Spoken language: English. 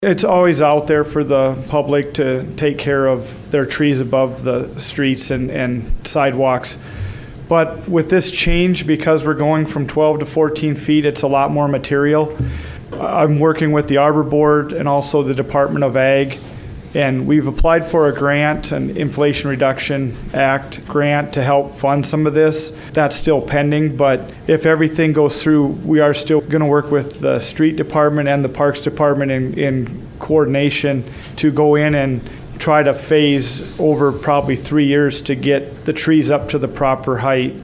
It's always out there for the public to take care of their trees above the streets and sidewalks. But with this change, because we're going from 12 to 14 feet, it's a lot more material. I'm working with the Arbor Board and also the Department of Ag, and we've applied for a grant, an Inflation Reduction Act grant, to help fund some of this. That's still pending, but if everything goes through, we are still going to work with the Street Department and the Parks Department in coordination to go in and try to phase over probably 3 years to get the trees up to the proper height.